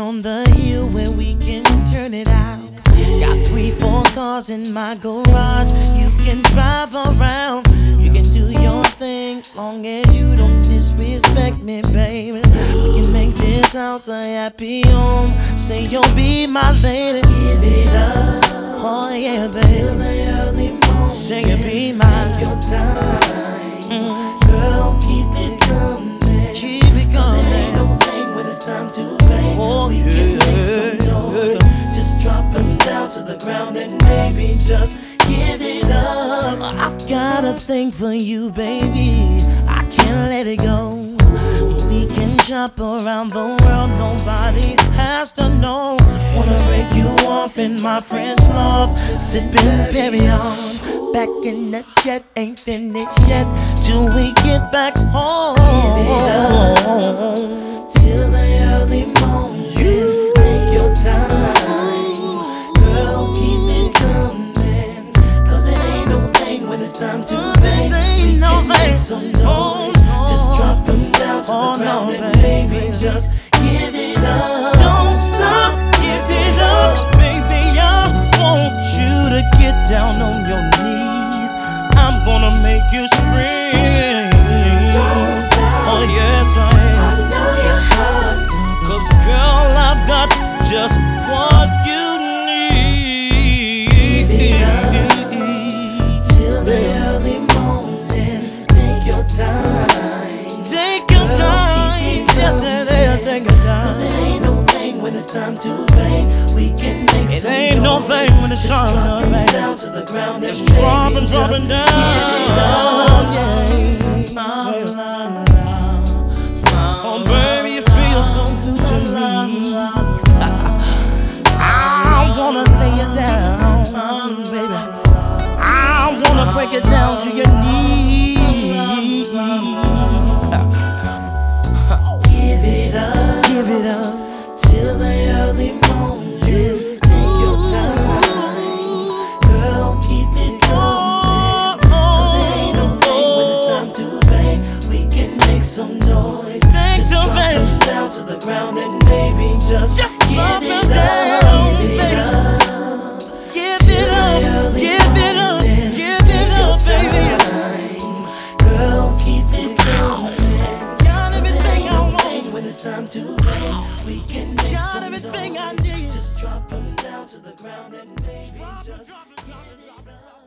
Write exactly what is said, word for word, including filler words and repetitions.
on the hill where we can turn it out. Got three, four cars in my garage. You can drive around. You can do your thing, long as you don't disrespect me, baby. We can make this house a happy home. Say you'll be my lady. Give it up. Oh yeah, baby. Till the early morning. Say you'll be mine. Take your time, mm. Girl. Keep it coming. Keep it coming. 'Cause it ain't no thing when it's time to play. Oh, we yeah. can make some noise. Just drop them down to the ground and maybe just give it up. I've got a thing for you, baby. I can't let it go. We can shop around the world, nobody has to know. Wanna break you off in my French loft, sipping Perrier. Back in the jet, ain't finished yet till we get back home. Give it up till the early morning. You take your time, girl, keep it coming. 'Cause it ain't no thing when it's time to bang. We can make some noise. Just drop them down to the ground and baby, just give it up. Don't stop, give it up, baby. I want you to get down on your knees. I'm gonna make you scream. Don't stop. Oh yes, I am. I know you're hurt. 'Cause girl, I've got just what you need. Give it up till the early morning. Take your time. Take your time. Yes, it is. Take your time. 'Cause it ain't no thing when it's time to bang. We can make it some noise. It ain't no thing when it's time to bang. Down to the ground and just dropping, dropping down. Yeah. Oh, baby, you feel so good to me. I wanna lay it down, baby. I wanna break it down to your knees. Give it up, give it up till the early morning. Take your time, girl, keep it going. 'Cause it ain't no thing when it's time to bang. We can make some noise. Just drop them down to the ground and maybe just give it up. Give it up, give it up, give it up, give it up, baby. Girl, keep it going. Got everything I want when it's time to bang. We can make got some everything noise. I need. Just drop them down to the ground and maybe just give it up.